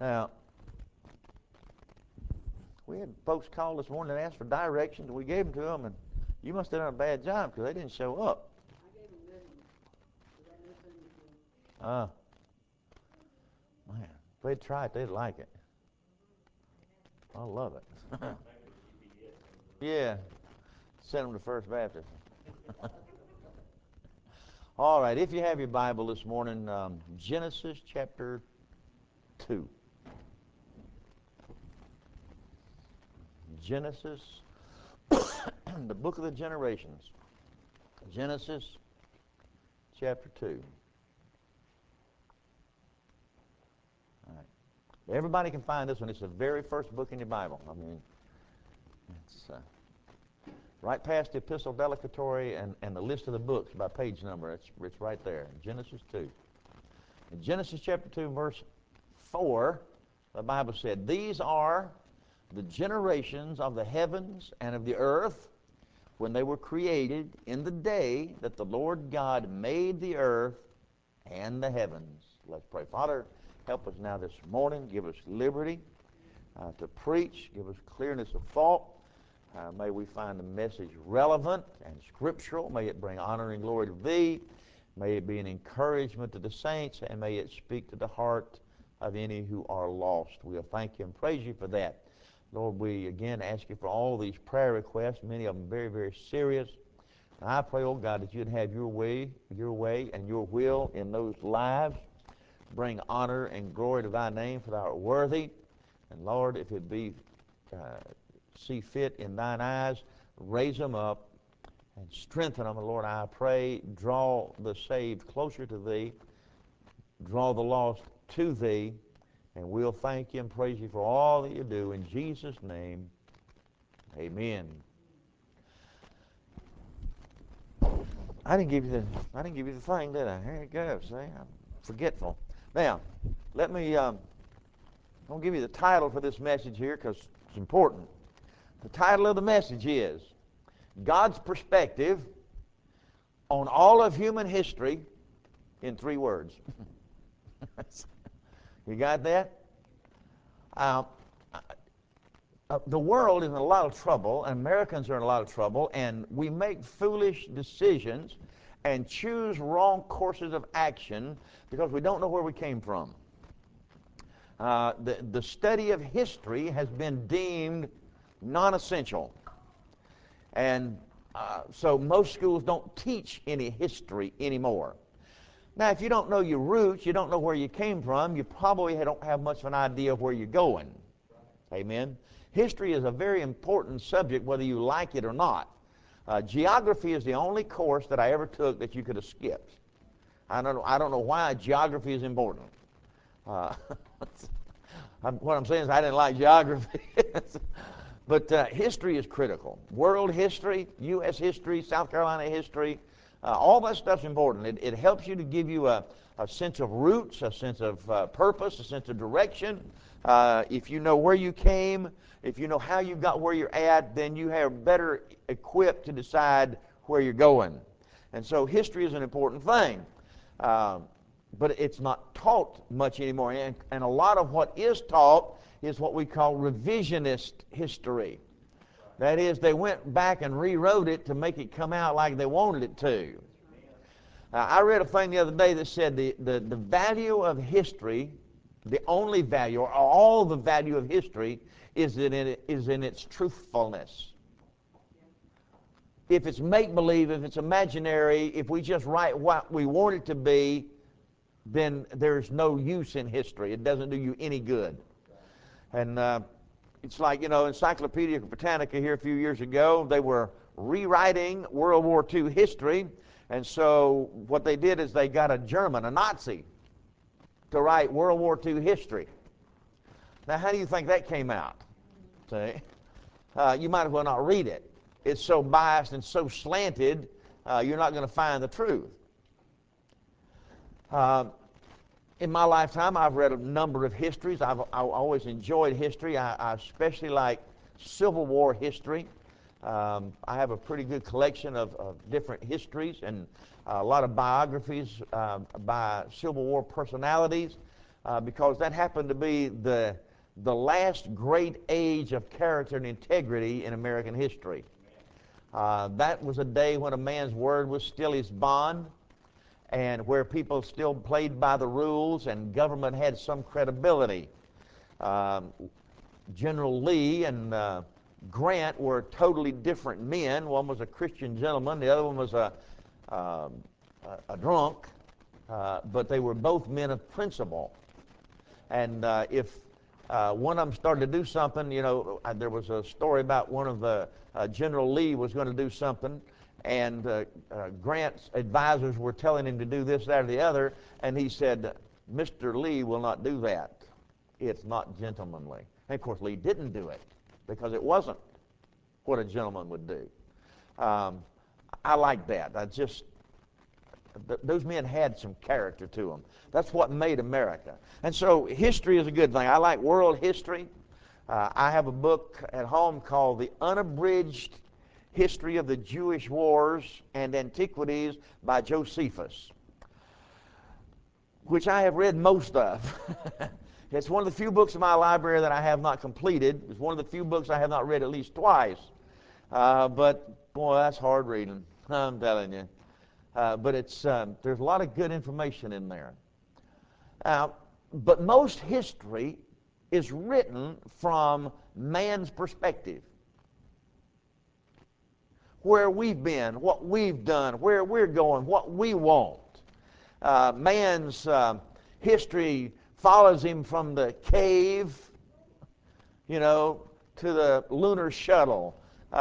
Now, we had folks call this morning and ask for directions. We gave them to them, and you must have done a bad job because they didn't show up. I gave them good ones. Because I know Sunday school. Man, if they'd try it, they'd like it. I love it. Yeah, send them to First Baptist. All right, if you have your Bible this morning, Genesis chapter 2. Genesis, the book of the generations. Genesis chapter 2. All right. Everybody can find this one. It's the very first book in your Bible. I mean, it's right past the Epistle Dedicatory and the list of the books by page number. It's right there. Genesis 2. In Genesis chapter 2, verse 4, the Bible said, "These are the generations of the heavens and of the earth when they were created in the day that the Lord God made the earth and the heavens." Let's pray. Father, help us now this morning. Give us liberty to preach. Give us clearness of thought. May we find the message relevant and scriptural. May it bring honor and glory to Thee. May it be an encouragement to the saints, and may it speak to the heart of any who are lost. We'll thank You and praise You for that. Lord, we again ask You for all these prayer requests, many of them very, very serious. And I pray, oh God, that You'd have Your way and Your will in those lives. Bring honor and glory to Thy name, for Thou art worthy. And Lord, if it be see fit in Thine eyes, raise them up and strengthen them. And Lord, I pray, draw the saved closer to Thee, draw the lost to Thee, and we'll thank You and praise You for all that You do. In Jesus' name, amen. I didn't give you the thing, did I? Here it goes. See, I'm forgetful. Now, let me. I'm gonna give you the title for this message here because it's important. The title of the message is God's Perspective on All of Human History in 3 words. You got that? The world is in a lot of trouble, and Americans are in a lot of trouble, and we make foolish decisions and choose wrong courses of action because we don't know where we came from. The study of history has been deemed non-essential, and so most schools don't teach any history anymore. Now, if you don't know your roots, you don't know where you came from, you probably don't have much of an idea of where you're going. Amen? History is a very important subject, whether you like it or not. Geography is the only course that I ever took that you could have skipped. I don't know why geography is important. What I'm saying is I didn't like geography. But history is critical. World history, U.S. history, South Carolina history, all that stuff's important. It helps you to give you a sense of roots, a sense of purpose, a sense of direction. If you know where you came, if you know how you got where you're at, then you are better equipped to decide where you're going. And so history is an important thing. But it's not taught much anymore. And a lot of what is taught is what we call revisionist history. That is, they went back and rewrote it to make it come out like they wanted it to. I read a thing the other day that said the value of history, the only value, or all the value of history, is in its truthfulness. If it's make-believe, if it's imaginary, if we just write what we want it to be, then there's no use in history. It doesn't do you any good. And it's like, Encyclopedia Britannica here a few years ago, they were rewriting World War II history, and so what they did is they got a German, a Nazi, to write World War II history. Now, how do you think that came out? See? You might as well not read it. It's so biased and so slanted, you're not going to find the truth. In my lifetime, I've read a number of histories. I always enjoyed history. I especially like Civil War history. I have a pretty good collection of different histories and a lot of biographies by Civil War personalities. because that happened to be the last great age of character and integrity in American history. That was a day when a man's word was still his bond, and where people still played by the rules and government had some credibility. General Lee and Grant were totally different men. One was a Christian gentleman, the other one was a drunk, but they were both men of principle. And if one of them started to do something, you know, there was a story about one of the General Lee was going to do something, and Grant's advisors were telling him to do this, that, or the other, and he said, "Mr. Lee will not do that. It's not gentlemanly." And of course, Lee didn't do it because it wasn't what a gentleman would do. I like that. Those men had some character to them. That's what made America. And so history is a good thing. I like world history. I have a book at home called The Unabridged History of the Jewish Wars and Antiquities by Josephus, which I have read most of. It's one of the few books in my library that I have not completed. It's one of the few books I have not read at least twice. But, boy, that's hard reading, I'm telling you. But it's there's a lot of good information in there. But most history is written from man's perspective. Where we've been, what we've done, where we're going, what we want. Man's history follows him from the cave, you know, to the lunar shuttle.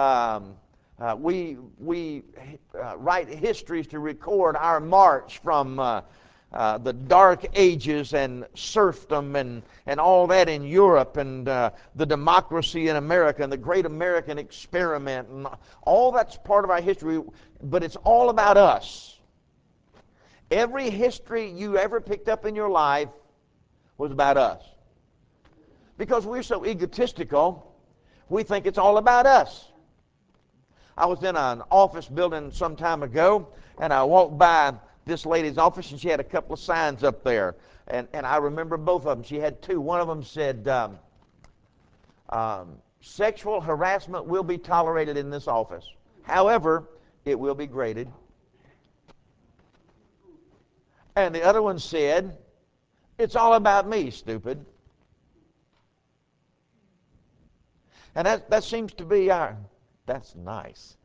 We write histories to record our march from the Dark Ages and serfdom and all that in Europe, and the democracy in America and the great American experiment, and all that's part of our history, but it's all about us. Every history you ever picked up in your life was about us. Because we're so egotistical, we think it's all about us. I was in an office building some time ago, and I walked by this lady's office, and she had a couple of signs up there. And I remember both of them. She had two. One of them said, "Sexual harassment will be tolerated in this office. However, it will be graded." And the other one said, "It's all about me, stupid." And that seems to be our... That's nice.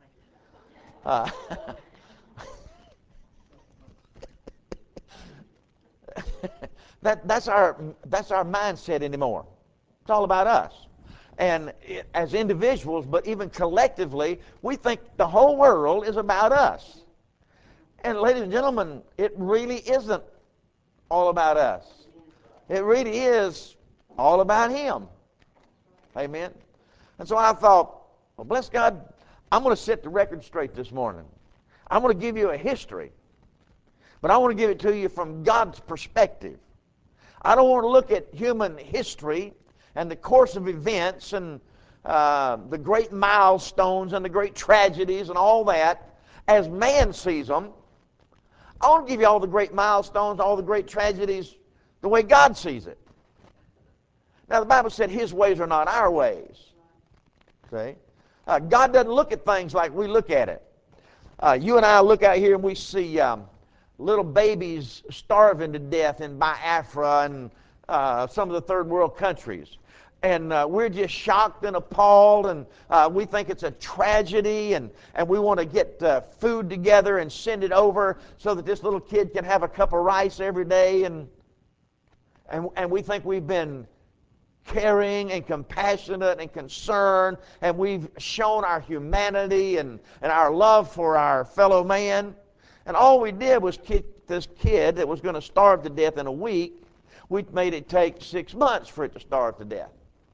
That's our mindset anymore. It's all about us. And as individuals, but even collectively, we think the whole world is about us. And ladies and gentlemen, it really isn't all about us. It really is all about Him. Amen. And so I thought, well, bless God, I'm going to set the record straight this morning. I'm going to give you a history, but I want to give it to you from God's perspective. I don't want to look at human history and the course of events and the great milestones and the great tragedies and all that as man sees them. I want to give you all the great milestones, all the great tragedies, the way God sees it. Now, the Bible said His ways are not our ways. See? God doesn't look at things like we look at it. You and I look out here and we see little babies starving to death in Biafra and some of the third world countries. And we're just shocked and appalled, and we think it's a tragedy, and we want to get food together and send it over so that this little kid can have a cup of rice every day, and we think we've been caring and compassionate and concerned, and we've shown our humanity and our love for our fellow man. And all we did was kick this kid that was going to starve to death in a week. We made it take 6 months for it to starve to death.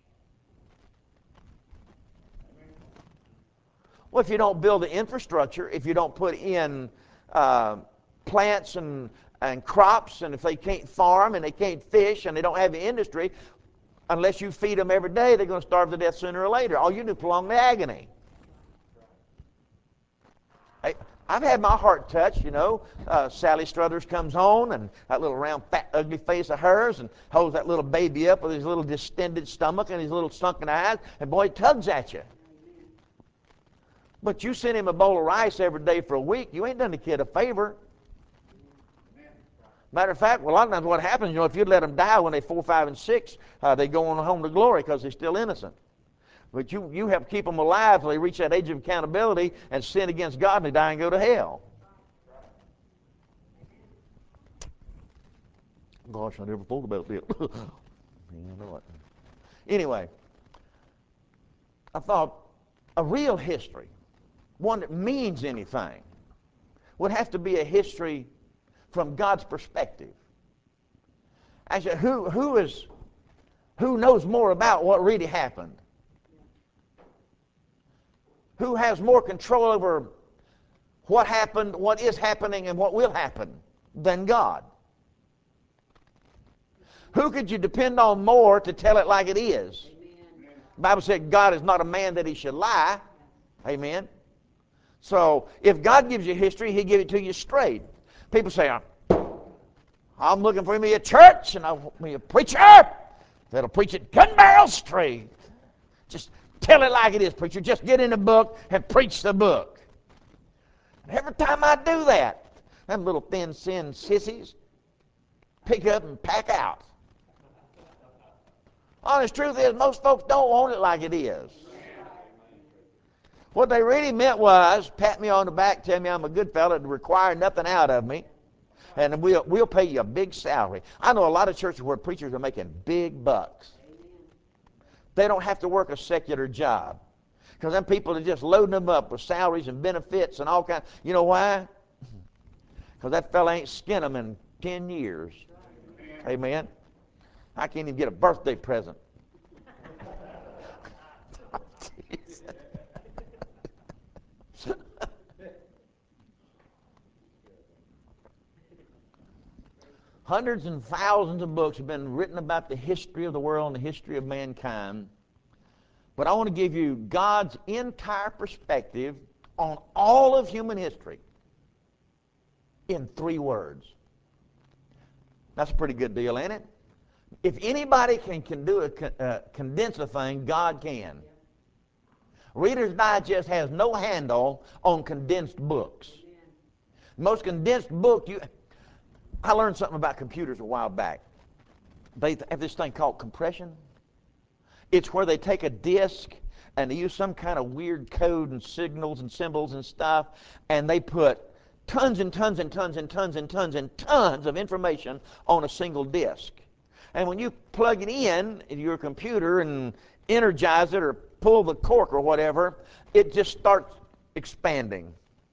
Well, if you don't build the infrastructure, if you don't put in plants and crops, and if they can't farm and they can't fish and they don't have the industry, unless you feed them every day, they're going to starve to death sooner or later. All you do is prolong the agony. I've had my heart touched, you know. Sally Struthers comes on, and that little round, fat, ugly face of hers, and holds that little baby up with his little distended stomach and his little sunken eyes, and boy, it tugs at you. But you send him a bowl of rice every day for a week, you ain't done the kid a favor. Matter of fact, well, a lot of times what happens, you know, if you'd let them die when they're 4, 5, and 6, they go on home to glory because they're still innocent. But you have to keep them alive till they reach that age of accountability and sin against God and they die and go to hell. Gosh, I never thought about that. You know what? Anyway, I thought a real history, one that means anything, would have to be a history from God's perspective. Actually, who knows more about what really happened? Who has more control over what happened, what is happening, and what will happen than God? Who could you depend on more to tell it like it is? Amen. The Bible said God is not a man that he should lie. Amen. So if God gives you history, he'll give it to you straight. People say, I'm looking for me a church and I want me a preacher that'll preach it gun barrel straight. Just tell it like it is, preacher. Just get in the book and preach the book. And every time I do that, them little thin sin sissies pick up and pack out. Honest truth is, most folks don't want it like it is. What they really meant was, pat me on the back, tell me I'm a good fella, to require nothing out of me, and we'll pay you a big salary. I know a lot of churches where preachers are making big bucks. They don't have to work a secular job. Because them people are just loading them up with salaries and benefits and all kinds. You know why? Because that fella ain't skinned them in 10 years. Amen. I can't even get a birthday present. Hundreds and thousands of books have been written about the history of the world and the history of mankind. But I want to give you God's entire perspective on all of human history in 3 words. That's a pretty good deal, ain't it? If anybody can condense a thing, God can. Reader's Digest has no handle on condensed books. The most condensed book I learned something about computers a while back. They have this thing called compression. It's where they take a disk and they use some kind of weird code and signals and symbols and stuff, and they put tons and tons and tons and tons and tons and tons of information on a single disk. And when you plug it in your computer and energize it or pull the cork or whatever, it just starts expanding.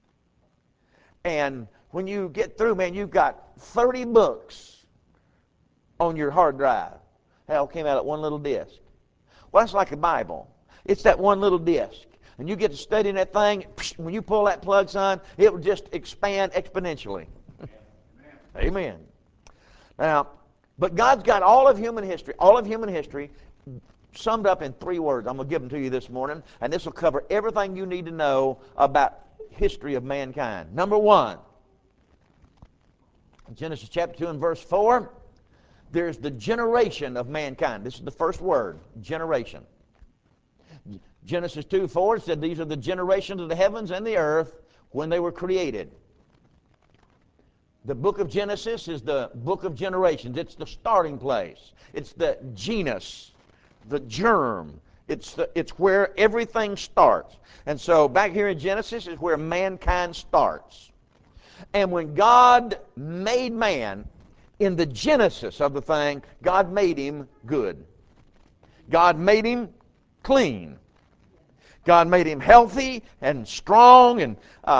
And when you get through, man, you've got 30 books on your hard drive. They all came out at one little disk. Well, that's like the Bible. It's that one little disk. And you get to studying that thing, when you pull that plug, son, it will just expand exponentially. Amen. Now, but God's got all of human history summed up in 3 words. I'm going to give them to you this morning, and this will cover everything you need to know about history of mankind. Number 1, Genesis chapter 2 and verse 4, there's the generation of mankind. This is the first word, generation. Genesis 2:4 said these are the generations of the heavens and the earth when they were created. The book of Genesis is the book of generations. It's the starting place. It's the genus, the germ. It's where everything starts. And so back here in Genesis is where mankind starts. And when God made man, in the genesis of the thing, God made him good. God made him clean. God made him healthy and strong, and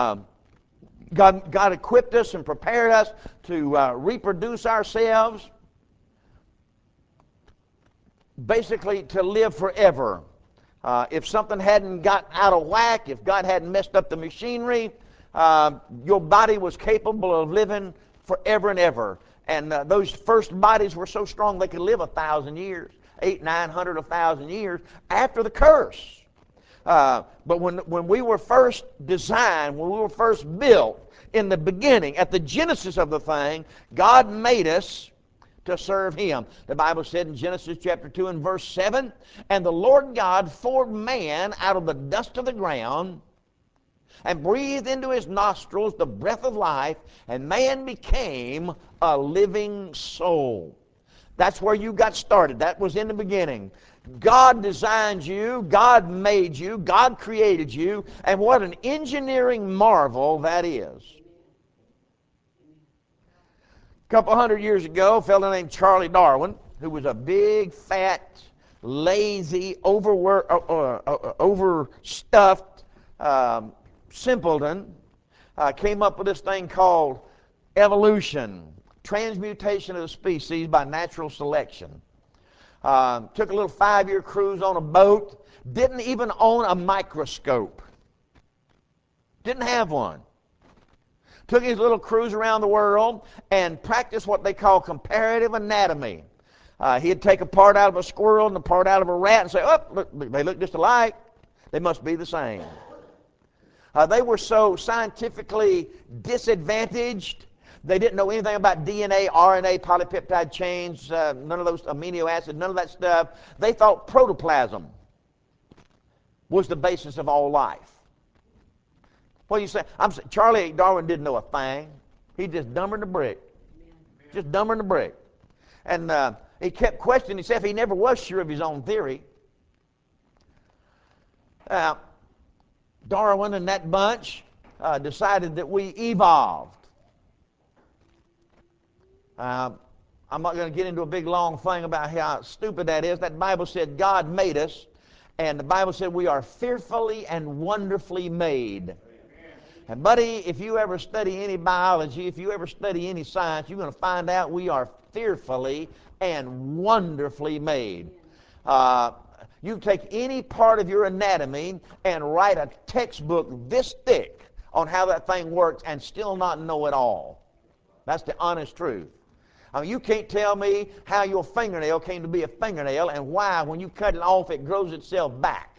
God equipped us and prepared us to reproduce ourselves, basically to live forever. If something hadn't got out of whack, if God hadn't messed up the machinery, your body was capable of living forever and ever. And those first bodies were so strong they could live 1,000 years, 800, 900, 1,000 years after the curse. But when we were first designed, when we were first built, in the beginning, at the genesis of the thing, God made us to serve Him. The Bible said in Genesis chapter 2 and verse 7, "And the Lord God formed man out of the dust of the ground, and breathed into his nostrils the breath of life, and man became a living soul." That's where you got started. That was in the beginning. God designed you, God made you, God created you, and what an engineering marvel that is. A couple hundred years ago, a fellow named Charlie Darwin, who was a big, fat, lazy, overstuffed simpleton, came up with this thing called evolution, transmutation of the species by natural selection. Took a little 5-year cruise on a boat, didn't even own a microscope. Didn't have one. Took his little cruise around the world and practiced what they call comparative anatomy. He'd take a part out of a squirrel and a part out of a rat and say, "Oh, look, they look just alike. They must be the same." They were so scientifically disadvantaged. They didn't know anything about DNA, RNA, polypeptide chains, none of those amino acids, none of that stuff. They thought protoplasm was the basis of all life. What do you say? Charlie Darwin didn't know a thing. He just dumber than a brick. Just dumber than a brick. And he kept questioning himself. He never was sure of his own theory. Darwin and that bunch decided that we evolved. I'm not going to get into a big long thing about how stupid that is. That Bible said God made us, and the Bible said we are fearfully and wonderfully made. And buddy, if you ever study any biology, if you ever study any science, you're going to find out we are fearfully and wonderfully made. You take any part of your anatomy and write a textbook this thick on how that thing works and still not know it all. That's the honest truth. I mean, you can't tell me how your fingernail came to be a fingernail and why, when you cut it off, it grows itself back.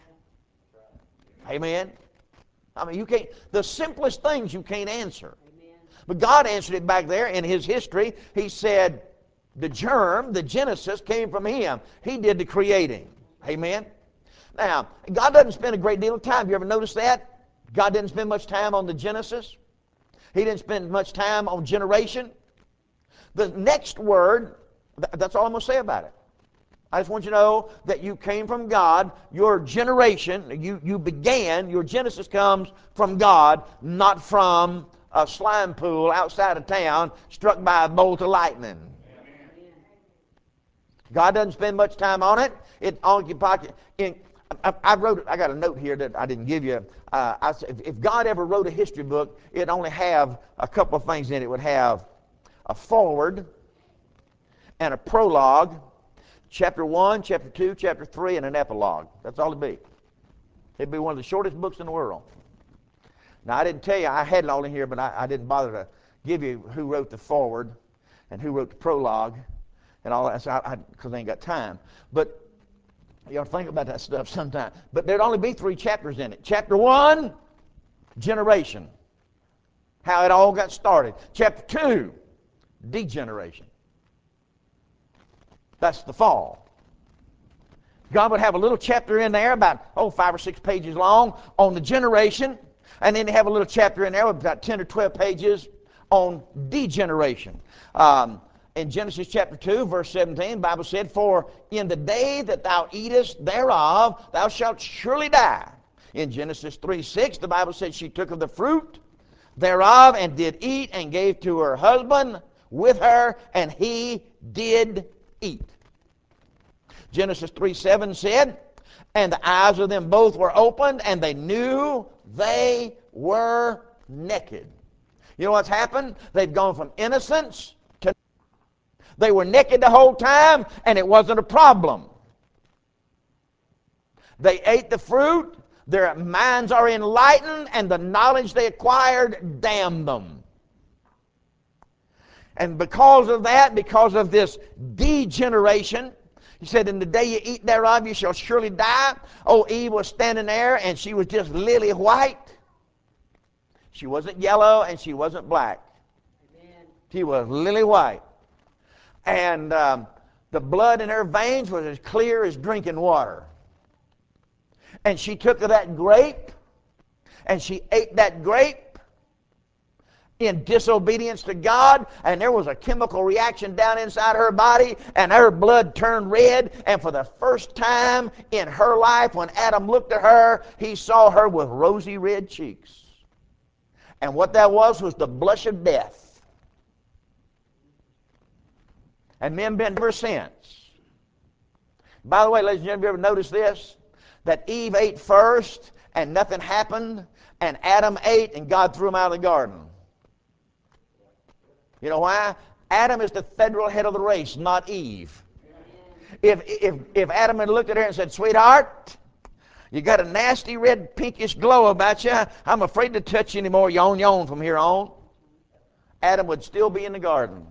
Amen? I mean, you can't, the simplest things you can't answer. Amen. But God answered it back there in His history. He said the germ, the genesis, came from Him. He did the creating. Amen? Now, God doesn't spend a great deal of time. You ever notice that? God didn't spend much time on the genesis. He didn't spend much time on generation. The next word, that's all I'm going to say about it. I just want you to know that you came from God. Your generation, you began, your genesis comes from God, not from a slime pool outside of town struck by a bolt of lightning. Amen. God doesn't spend much time on it. It occupies. I wrote it. I got a note here that I didn't give you. I said, if God ever wrote a history book, it'd only have a couple of things in it. It would have a foreword and a prologue, chapter 1, chapter 2, chapter 3, and an epilogue. That's all it'd be. It'd be one of the shortest books in the world. Now, I didn't tell you, I had it all in here, but I didn't bother to give you who wrote the foreword and who wrote the prologue and all that, because I ain't got time. But you ought to think about that stuff sometime. But there'd only be 3 chapters in it. Chapter 1, generation, how it all got started. Chapter 2, degeneration. That's the fall. God would have a little chapter in there about, 5 or 6 pages long on the generation, and then have a little chapter in there with about 10 or 12 pages on degeneration. In Genesis chapter 2, verse 17, the Bible said, "For in the day that thou eatest thereof, thou shalt surely die." In Genesis 3:6, the Bible said, "She took of the fruit thereof and did eat, and gave to her husband with her, and he did eat." Genesis 3:7 said, "And the eyes of them both were opened, and they knew they were naked." You know what's happened? They've gone from innocence to... They were naked the whole time, and it wasn't a problem. They ate the fruit, their minds are enlightened, and the knowledge they acquired damned them. And because of that, because of this degeneration, He said, in the day you eat thereof, you shall surely die. Oh, Eve was standing there, and she was just lily white. She wasn't yellow, and she wasn't black. Amen. She was lily white. And the blood in her veins was as clear as drinking water. And she took of that grape, and she ate that grape in disobedience to God, and there was a chemical reaction down inside her body, and her blood turned red, and for the first time in her life, when Adam looked at her, he saw her with rosy red cheeks. And what that was the blush of death. And men been ever since. By the way, ladies and gentlemen, you ever notice this? That Eve ate first, and nothing happened, and Adam ate, and God threw him out of the garden. You know why? Adam is the federal head of the race, not Eve. If Adam had looked at her and said, sweetheart, you got a nasty red pinkish glow about you. I'm afraid to touch you anymore. Yawn from here on. Adam would still be in the garden.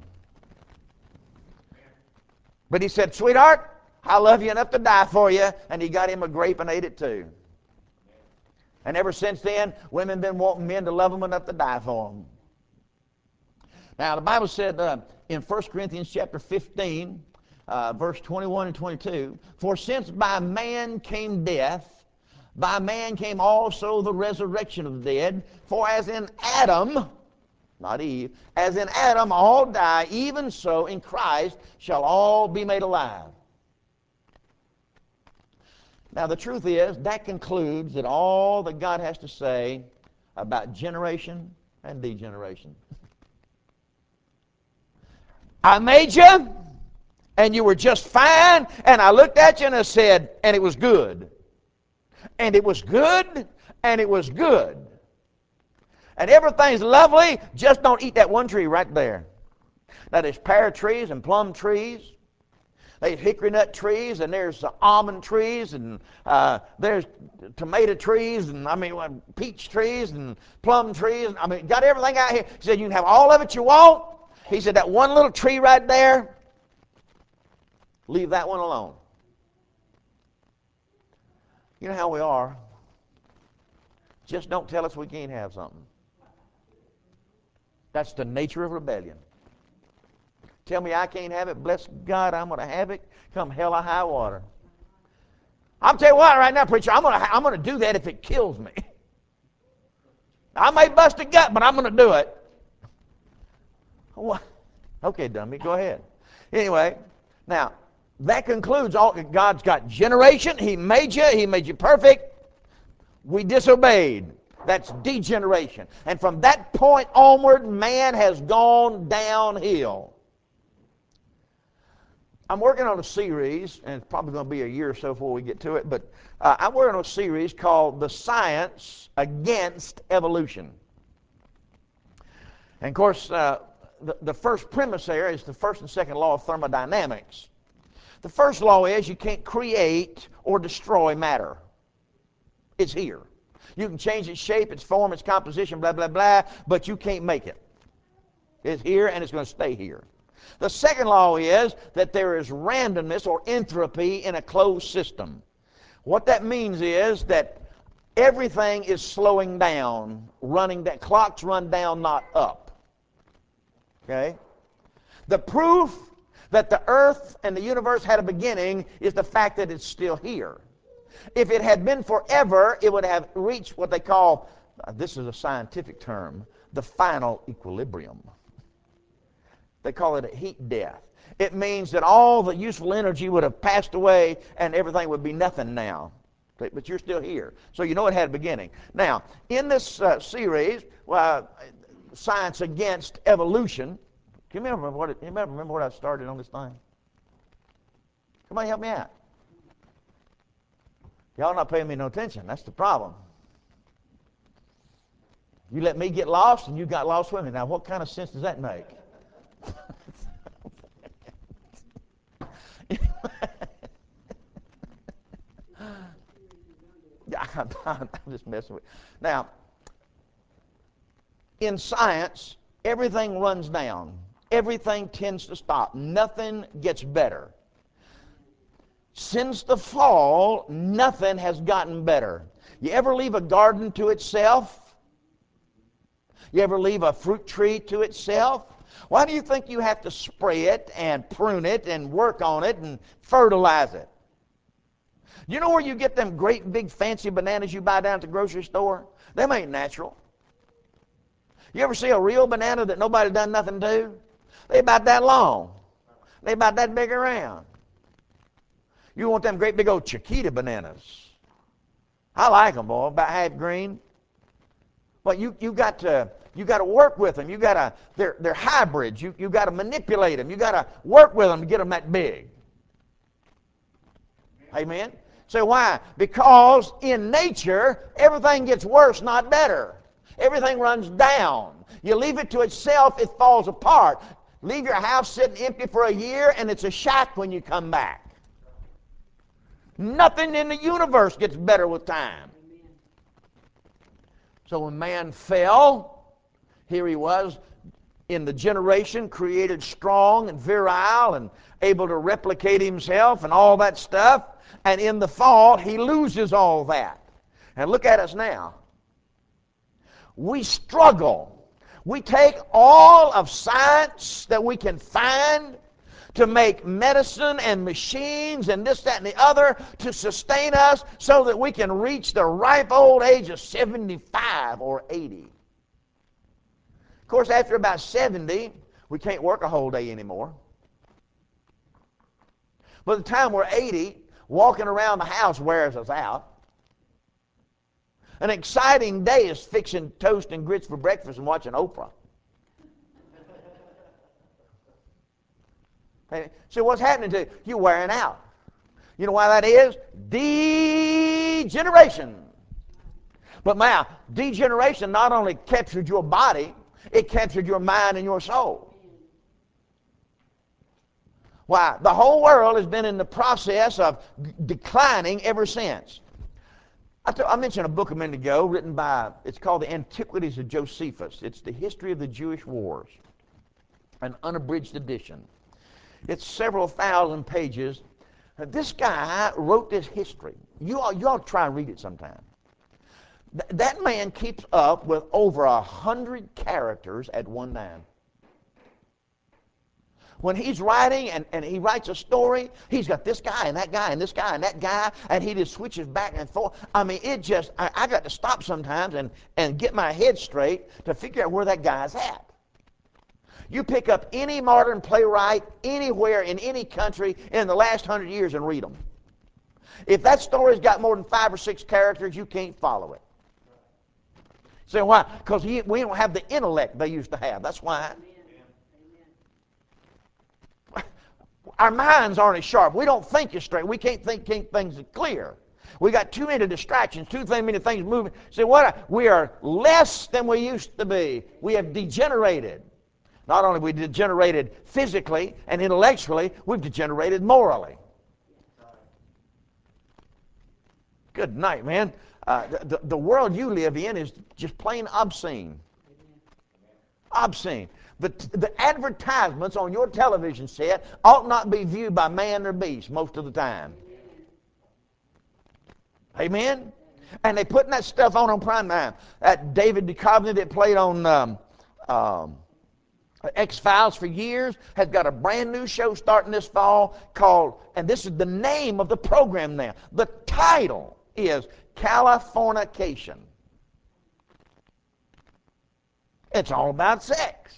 But he said, sweetheart, I love you enough to die for you. And he got him a grape and ate it too. And ever since then, women been wanting men to love them enough to die for them. Now, the Bible said in 1 Corinthians chapter 15, verse 21 and 22, for since by man came death, by man came also the resurrection of the dead. For as in Adam, not Eve, as in Adam all die, even so in Christ shall all be made alive. Now, the truth is, that concludes that all that God has to say about generation and degeneration. I made you, and you were just fine, and I looked at you and I said, and it was good. And it was good, and it was good. And everything's lovely, just don't eat that one tree right there. Now, there's pear trees and plum trees. There's hickory nut trees, and there's almond trees, and there's tomato trees, and peach trees, and plum trees. Got everything out here. He said, you can have all of it you want. He said, that one little tree right there, leave that one alone. You know how we are. Just don't tell us we can't have something. That's the nature of rebellion. Tell me I can't have it, bless God, I'm going to have it, come hell or high water. I'll tell you what right now, preacher, I'm going to do that if it kills me. I may bust a gut, but I'm going to do it. What? Okay, dummy, go ahead. Anyway, now, that concludes all. God's got generation. He made you perfect. We disobeyed. That's degeneration. And from that point onward, man has gone downhill. I'm working on a series, and it's probably going to be a year or so before we get to it, but I'm working on a series called The Science Against Evolution. And of course, the first premise there is the first and second law of thermodynamics. The first law is you can't create or destroy matter. It's here. You can change its shape, its form, its composition, blah, blah, blah, but you can't make it. It's here and it's going to stay here. The second law is that there is randomness or entropy in a closed system. What that means is that everything is slowing down, running down. Clocks run down, not up. Okay? The proof that the earth and the universe had a beginning is the fact that it's still here. If it had been forever, it would have reached what they call, this is a scientific term, the final equilibrium. They call it a heat death. It means that all the useful energy would have passed away and everything would be nothing now. But you're still here. So you know it had a beginning. Now, in this series, Science Against Evolution, can you remember what I started on this thing? Somebody help me out. Y'all not paying me no attention. That's the problem. You let me get lost and you got lost with me. Now, what kind of sense does that make? I'm just messing with you. Now, in science, everything runs down. Everything tends to stop. Nothing gets better. Since the fall, nothing has gotten better. You ever leave a garden to itself? You ever leave a fruit tree to itself? Why do you think you have to spray it and prune it and work on it and fertilize it? You know where you get them great big fancy bananas you buy down at the grocery store? Them ain't natural. You ever see a real banana that nobody done nothing to? They about that long. They about that big around. You want them great big old Chiquita bananas. I like them, boy, about half green. But you got to work with them. They're hybrids. You got to manipulate them. You got to work with them to get them that big. Amen. So why? Because in nature everything gets worse, not better. Everything runs down. You leave it to itself, it falls apart. Leave your house sitting empty for a year, and it's a shack when you come back. Nothing in the universe gets better with time. So when man fell, here he was in the generation created strong and virile and able to replicate himself and all that stuff. And in the fall, he loses all that. And look at us now. We struggle. We take all of science that we can find to make medicine and machines and this, that, and the other to sustain us so that we can reach the ripe old age of 75 or 80. Of course, after about 70, we can't work a whole day anymore. By the time we're 80, walking around the house wears us out. An exciting day is fixing toast and grits for breakfast and watching Oprah. So what's happening to you? You're wearing out. You know why that is? Degeneration. But now, degeneration not only captured your body, it captured your mind and your soul. Why? The whole world has been in the process of declining ever since. I mentioned a book a minute ago written by, it's called The Antiquities of Josephus. It's the history of the Jewish wars, an unabridged edition. It's several thousand pages. This guy wrote this history. You ought to try and read it sometime. That man keeps up with over 100 characters at one time. When he's writing and he writes a story, he's got this guy and that guy and this guy and that guy, and he just switches back and forth. I mean, I got to stop sometimes and get my head straight to figure out where that guy's at. You pick up any modern playwright anywhere in any country in the last 100 years and read them. If that story's got more than 5 or 6 characters, you can't follow it. So why? Because we don't have the intellect they used to have. That's why. Our minds aren't as sharp. We don't think as straight. We can't think things clear. We got too many distractions, too many things moving. So what? We are less than we used to be. We have degenerated. Not only have we degenerated physically and intellectually, we've degenerated morally. Good night, man. The world you live in is just plain obscene. Obscene. The advertisements on your television set ought not be viewed by man or beast most of the time. Amen? And they putting that stuff on prime time. That David Duchovny that played on X-Files for years has got a brand new show starting this fall called, and this is the name of the program now. The title is Californication. It's all about sex.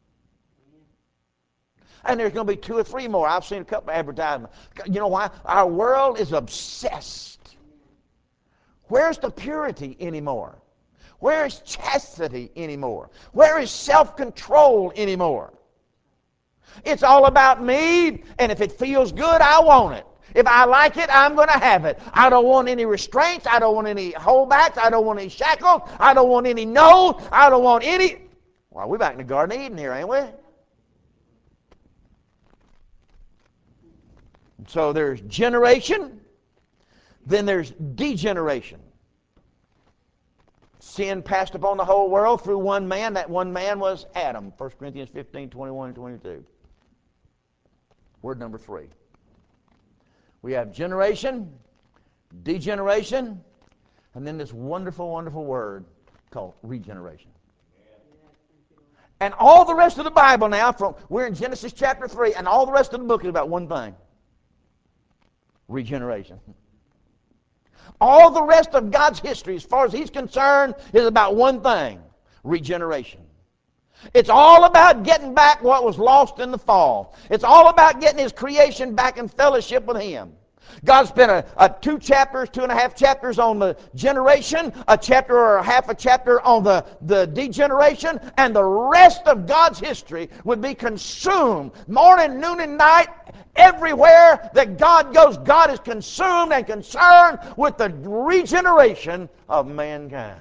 And there's going to be 2 or 3 more. I've seen a couple of advertisements. You know why? Our world is obsessed. Where's the purity anymore? Where is chastity anymore? Where is self-control anymore? It's all about me, and if it feels good, I want it. If I like it, I'm going to have it. I don't want any restraints. I don't want any holdbacks. I don't want any shackles. I don't want any no. I don't want any. Well, we're back in the Garden of Eden here, ain't we? So there's generation, then there's degeneration. Sin passed upon the whole world through one man. That one man was Adam. 1 Corinthians 15, 21 and 22. Word number 3. We have generation, degeneration, and then this wonderful, wonderful word called regeneration. And all the rest of the Bible now, we're in Genesis chapter 3, and all the rest of the book is about one thing. Regeneration. All the rest of God's history, as far as He's concerned, is about one thing. Regeneration. It's all about getting back what was lost in the fall. It's all about getting His creation back in fellowship with Him. God spent a 2 chapters, 2.5 chapters on the generation, a chapter or half a chapter on the degeneration, and the rest of God's history would be consumed morning, noon, and night. Everywhere that God goes, God is consumed and concerned with the regeneration of mankind.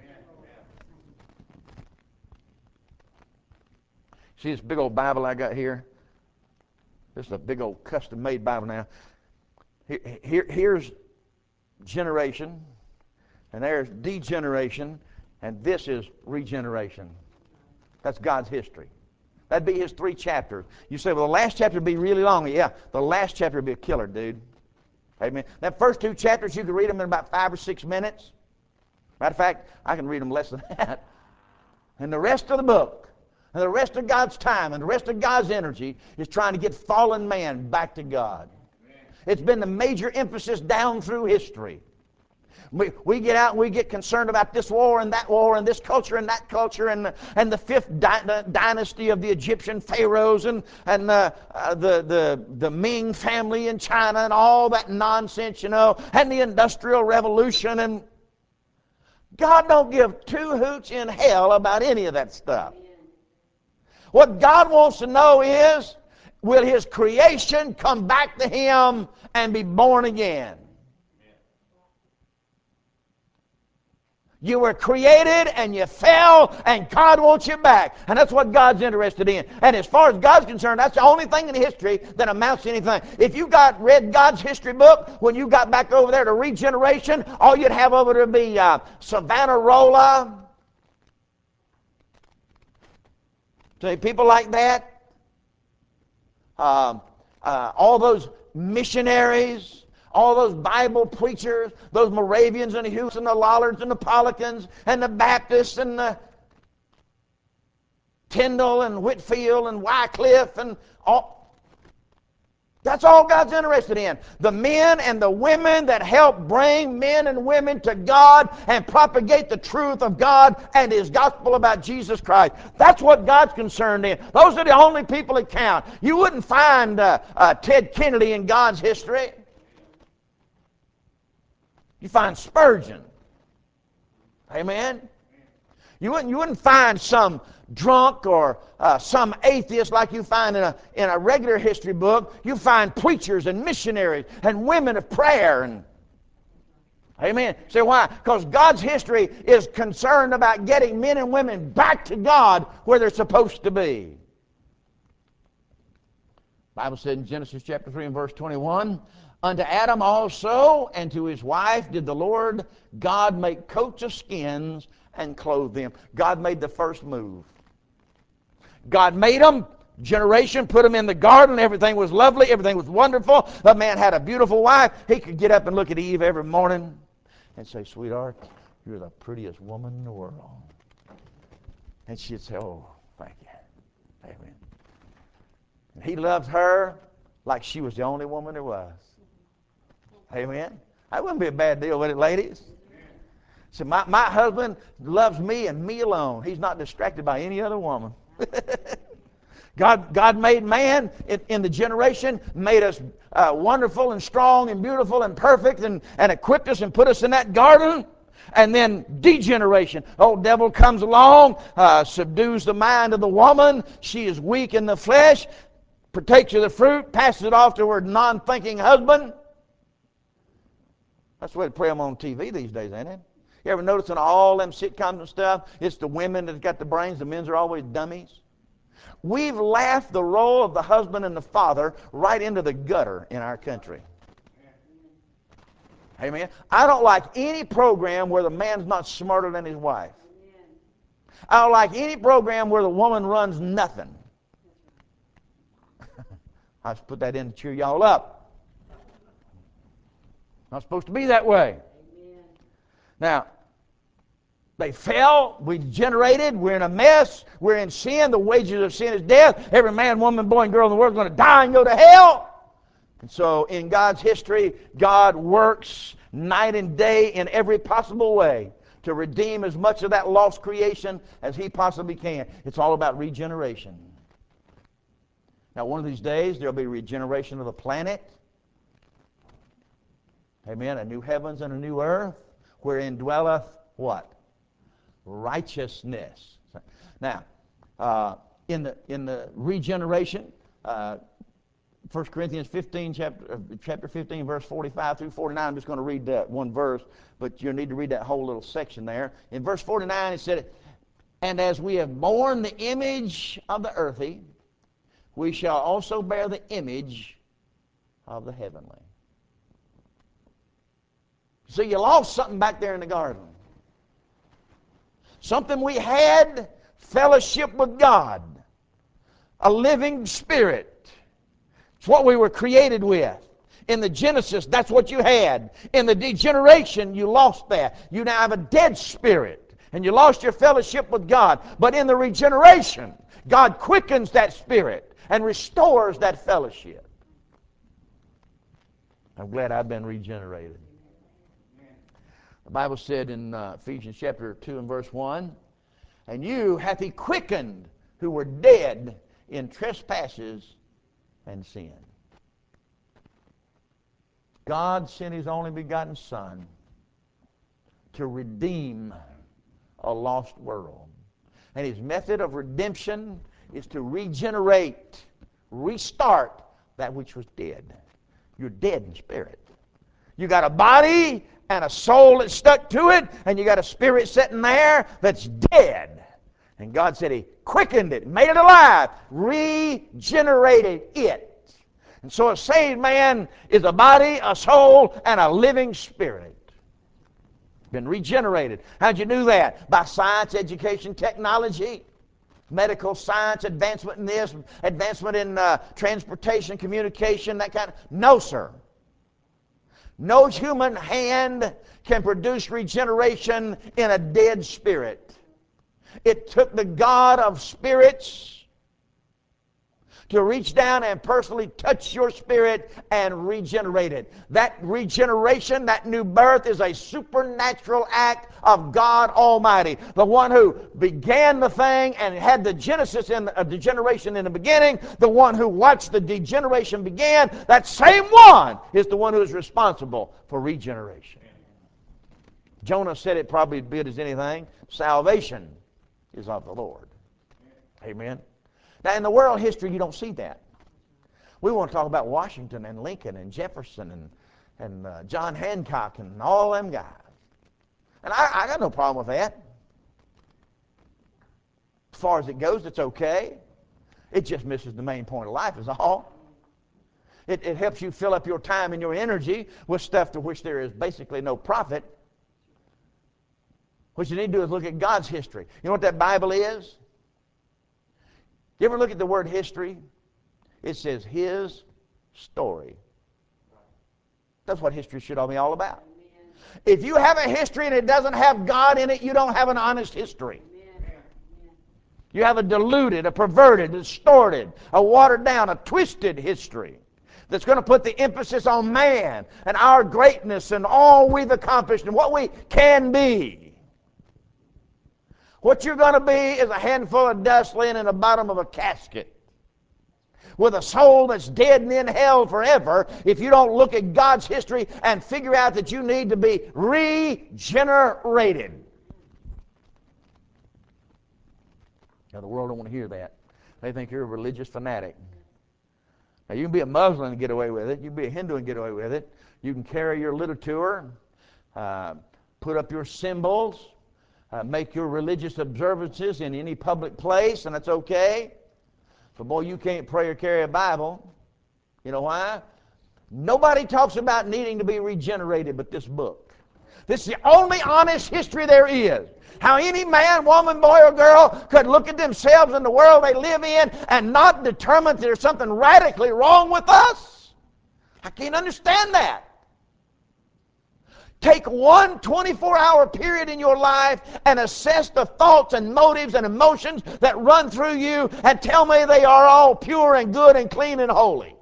See this big old Bible I got here? This is a big old custom-made Bible now. Here's generation, and there's degeneration, and this is regeneration. That's God's history. That'd be His 3 chapters. You say, well, the last chapter would be really long. Yeah, the last chapter would be a killer, dude. Amen. That first 2 chapters, you can read them in about 5 or 6 minutes. Matter of fact, I can read them less than that. And the rest of the book, and the rest of God's time, and the rest of God's energy is trying to get fallen man back to God. It's been the major emphasis down through history. We get out and we get concerned about this war and this culture and that culture and the 5th dynasty of the Egyptian pharaohs and the Ming family in China and all that nonsense, and the Industrial Revolution. And God don't give 2 hoots in hell about any of that stuff. What God wants to know is, will His creation come back to Him and be born again? You were created and you fell, and God wants you back. And that's what God's interested in. And as far as God's concerned, that's the only thing in history that amounts to anything. If you read God's history book, when you got back over there to regeneration, all you'd have over there would be Savonarola. See, people like that. All those missionaries, all those Bible preachers, those Moravians and the Hughes and the Lollards and the Pollockans and the Baptists and the Tyndall and Whitfield and Wycliffe and all. That's all God's interested in. The men and the women that help bring men and women to God and propagate the truth of God and His gospel about Jesus Christ. That's what God's concerned in. Those are the only people that count. You wouldn't find Ted Kennedy in God's history. You find Spurgeon. Amen? You wouldn't find some drunk or some atheist like you find in a regular history book. You find preachers and missionaries and women of prayer. And amen. Say why? Because God's history is concerned about getting men and women back to God where they're supposed to be. The Bible said in Genesis chapter 3 and verse 21, unto Adam also and to his wife did the Lord God make coats of skins and clothe them. God made the first move. God made them, generation, put them in the garden. Everything was lovely. Everything was wonderful. The man had a beautiful wife. He could get up and look at Eve every morning and say, sweetheart, you're the prettiest woman in the world. And she'd say, oh, thank you. Amen. And he loved her like she was the only woman there was. Amen. That wouldn't be a bad deal, would it, ladies? So my husband loves me and me alone. He's not distracted by any other woman. God made man in the generation, made us wonderful and strong and beautiful and perfect and equipped us and put us in that garden. And then degeneration. Old devil comes along, subdues the mind of the woman. She is weak in the flesh, partakes of the fruit, passes it off to her non-thinking husband. That's the way to play them on TV these days, ain't it? You ever notice in all them sitcoms and stuff, it's the women that got the brains, the men are always dummies? We've laughed the role of the husband and the father right into the gutter in our country. Amen. I don't like any program where the man's not smarter than his wife. I don't like any program where the woman runs nothing. I just put that in to cheer y'all up. Not supposed to be that way. Amen. Now, they fell, we degenerated, we're in a mess, we're in sin, the wages of sin is death. Every man, woman, boy, and girl in the world is going to die and go to hell. And so in God's history, God works night and day in every possible way to redeem as much of that lost creation as He possibly can. It's all about regeneration. Now, one of these days, there'll be regeneration of the planet. Amen. A new heavens and a new earth, wherein dwelleth what? Righteousness. Now, in the regeneration, 1 Corinthians 15, chapter 15, verse 45 through 49. I'm just going to read that one verse, but you'll need to read that whole little section there. In verse 49, it said, "And as we have borne the image of the earthy, we shall also bear the image of the heavenly." So you lost something back there in the garden. Something we had, fellowship with God, a living spirit. It's what we were created with. In the Genesis, that's what you had. In the degeneration, you lost that. You now have a dead spirit, and you lost your fellowship with God. But in the regeneration, God quickens that spirit and restores that fellowship. I'm glad I've been regenerated. The Bible said in Ephesians chapter 2 and verse 1, "And you hath He quickened who were dead in trespasses and sin." God sent His only begotten Son to redeem a lost world. And His method of redemption is to regenerate, restart that which was dead. You're dead in spirit. You got a body and a soul that's stuck to it, and you got a spirit sitting there that's dead. And God said He quickened it, made it alive, regenerated it. And so a saved man is a body, a soul, and a living spirit. Been regenerated. How'd you do that? By science, education, technology, medical science, advancement in this, advancement in transportation, communication, that kind of... No, sir. No human hand can produce regeneration in a dead spirit. It took the God of spirits to reach down and personally touch your spirit and regenerate it. That regeneration, that new birth, is a supernatural act of God Almighty. The one who began the thing and had the genesis in the degeneration in the beginning, the one who watched the degeneration begin, that same one is the one who is responsible for regeneration. Jonah said it probably as good as anything. Salvation is of the Lord. Amen. Now, in the world history, you don't see that. We want to talk about Washington and Lincoln and Jefferson and John Hancock and all them guys. And I got no problem with that. As far as it goes, it's okay. It just misses the main point of life is all. It helps you fill up your time and your energy with stuff to which there is basically no profit. What you need to do is look at God's history. You know what that Bible is? You ever look at the word history? It says His story. That's what history should all be all about. Amen. If you have a history and it doesn't have God in it, you don't have an honest history. Amen. You have a diluted, a perverted, a distorted, a watered down, a twisted history that's going to put the emphasis on man and our greatness and all we've accomplished and what we can be. What you're going to be is a handful of dust laying in the bottom of a casket with a soul that's dead and in hell forever if you don't look at God's history and figure out that you need to be regenerated. Now, the world don't want to hear that. They think you're a religious fanatic. Now, you can be a Muslim and get away with it. You can be a Hindu and get away with it. You can carry your literature, put up your symbols, make your religious observances in any public place, and that's okay. But boy, you can't pray or carry a Bible. You know why? Nobody talks about needing to be regenerated but this book. This is the only honest history there is. How any man, woman, boy, or girl could look at themselves in the world they live in and not determine there's something radically wrong with us. I can't understand that. Take one 24-hour period in your life and assess the thoughts and motives and emotions that run through you and tell me they are all pure and good and clean and holy.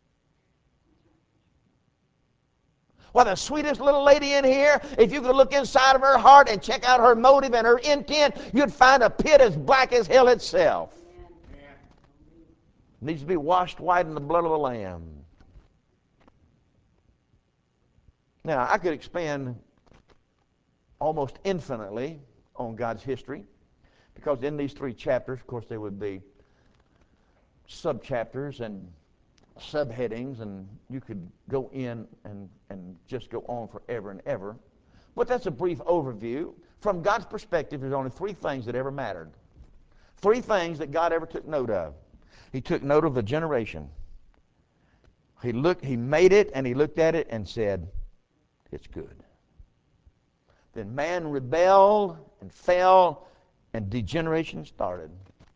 Well, the sweetest little lady in here, if you could look inside of her heart and check out her motive and her intent, you'd find a pit as black as hell itself. Needs to be washed white in the blood of the Lamb. Now, I could expand almost infinitely on God's history, because in these 3 chapters, of course, there would be subchapters and subheadings, and you could go in and just go on forever and ever. But that's a brief overview. From God's perspective, there's only 3 things that ever mattered. 3 things that God ever took note of. He took note of the generation. He made it, and he looked at it and said, it's good. Then man rebelled and fell, and degeneration started.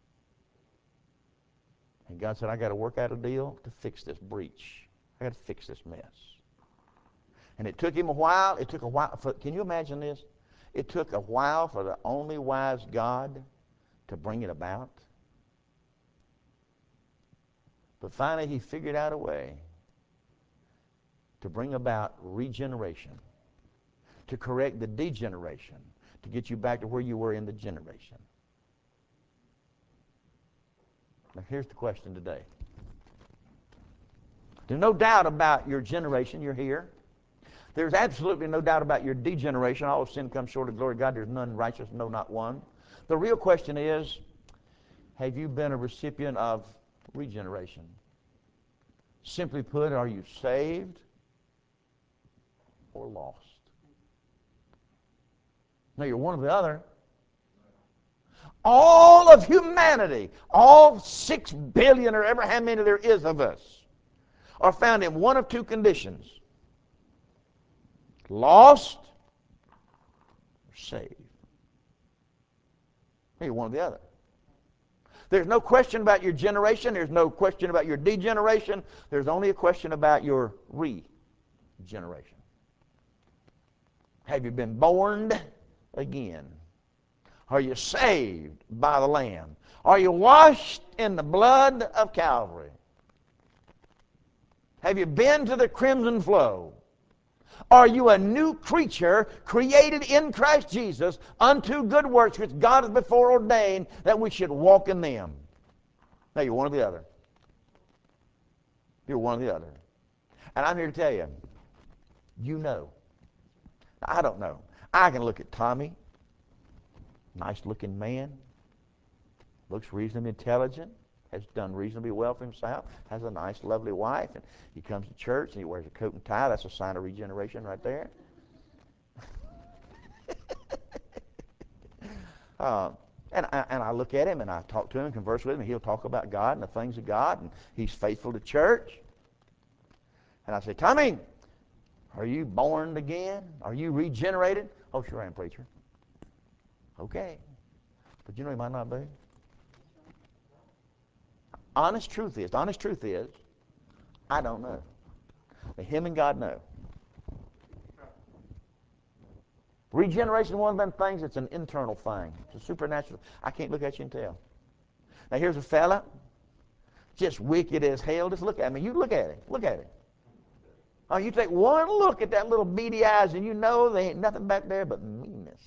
And God said, I got to work out a deal to fix this breach. I got to fix this mess. And it took him a while. It took a while. Can you imagine this? It took a while for the only wise God to bring it about. But finally, he figured out a way to bring about regeneration, to correct the degeneration, to get you back to where you were in the generation. Now, here's the question today. There's no doubt about your generation. You're here. There's absolutely no doubt about your degeneration. All of sin comes short of the glory of God. There's none righteous, no, not one. The real question is, have you been a recipient of regeneration? Simply put, are you saved or lost? Now, you're one or the other. All of humanity, all 6 billion or ever how many there is of us, are found in one of 2 conditions: lost or saved. You're one or the other. There's no question about your generation. There's no question about your degeneration. There's only a question about your regeneration. Have you been born again? Are you saved by the Lamb? Are you washed in the blood of Calvary? Have you been to the crimson flow? Are you a new creature created in Christ Jesus unto good works which God has before ordained that we should walk in them? Now, you're one or the other. You're one or the other. And I'm here to tell you, you know. I don't know. I can look at Tommy, nice-looking man, looks reasonably intelligent, has done reasonably well for himself, has a nice, lovely wife, and he comes to church and he wears a coat and tie. That's a sign of regeneration right there. And I look at him and I talk to him and converse with him, and he'll talk about God and the things of God, and he's faithful to church. And I say, Tommy, are you born again? Are you regenerated? Oh, sure I am, preacher. Okay. But you know he might not be. Honest truth is, I don't know. But him and God know. Regeneration is one of them things that's an internal thing. It's a supernatural. I can't look at you and tell. Now here's a fella, just wicked as hell. Just look at me. You look at him. Look at him. Oh, you take one look at that little beady eyes and you know there ain't nothing back there but meanness.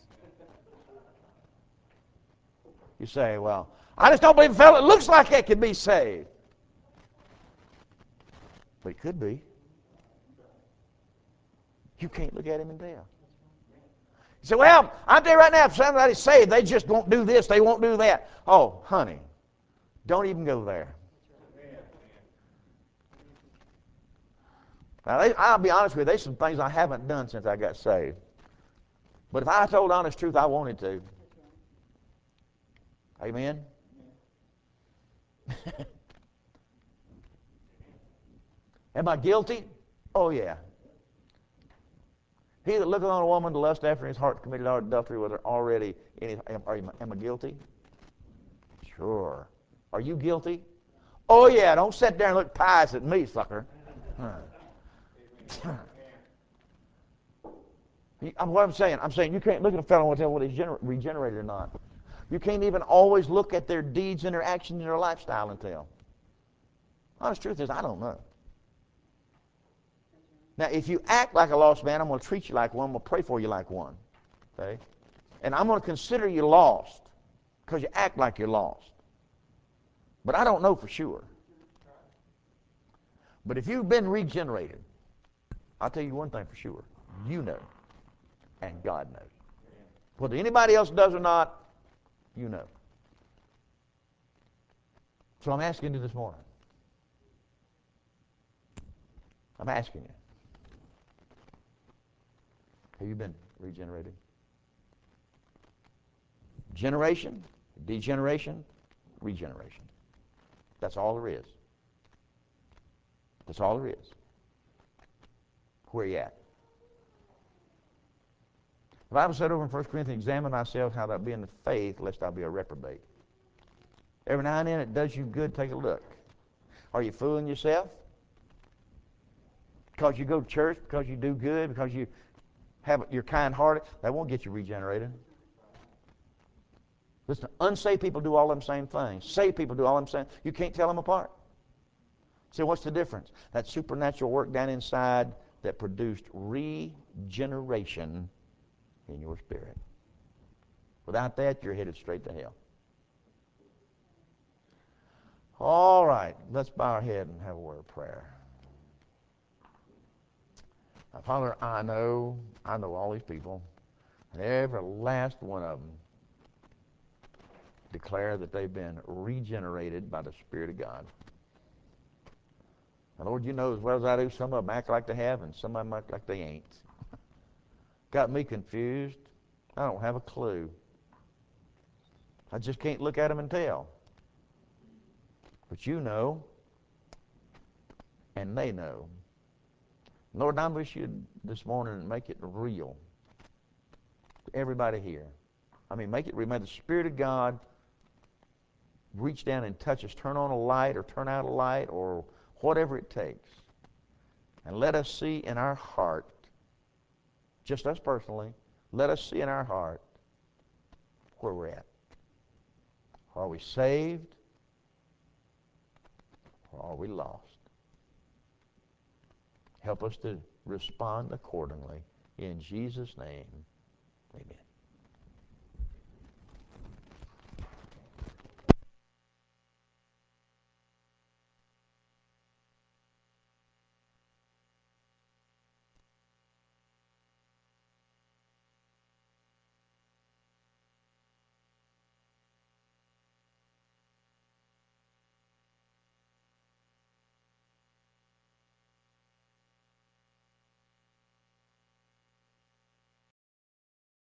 You say, well, I just don't believe a fella that looks like that could be saved. But it could be. You can't look at him and tell. You say, well, I'll tell you right now, if somebody's saved, they just won't do this, they won't do that. Oh, honey, don't even go there. Now, I'll be honest with you, there's some things I haven't done since I got saved. But if I told honest truth, I wanted to. Amen? Am I guilty? Oh, yeah. He that looketh on a woman to lust after in his heart committed adultery with her already. Am I guilty? Sure. Are you guilty? Oh, yeah. Don't sit there and look pious at me, sucker. What I'm saying you can't look at a fellow and tell whether he's regenerated or not. You can't even always look at their deeds and their actions and their lifestyle and tell. Honest truth is, I don't know. Now, if you act like a lost man, I'm going to treat you like one. I'm going to pray for you like one. Okay? And I'm going to consider you lost because you act like you're lost. But I don't know for sure. But if you've been regenerated, I'll tell you one thing for sure. You know. And God knows. Whether anybody else does or not, you know. So I'm asking you this morning. I'm asking you. Have you been regenerated? Generation, degeneration, regeneration. That's all there is. That's all there is. Where are you at? The Bible said over in 1 Corinthians, examine thyself how thou be in the faith, lest thou be a reprobate. Every now and then it does you good, take a look. Are you fooling yourself? Because you go to church, because you do good, because you're kind-hearted, that won't get you regenerated. Listen, unsaved people do all them same things. Saved people do all them same. You can't tell them apart. See, what's the difference? That supernatural work down inside that produced regeneration in your spirit. Without that, you're headed straight to hell. All right, let's bow our head and have a word of prayer. Now, Father, I know all these people, and every last one of them declare that they've been regenerated by the Spirit of God. And Lord, you know as well as I do, some of them act like they have, and some of them act like they ain't. Got me confused. I don't have a clue. I just can't look at them and tell. But you know, and they know. Lord, I wish you'd this morning make it real to everybody here. I mean, make it real. May the Spirit of God reach down and touch us, turn on a light or turn out a light or whatever it takes. And let us see in our heart, just us personally, let us see in our heart where we're at. Are we saved or are we lost? Help us to respond accordingly. In Jesus' name, amen.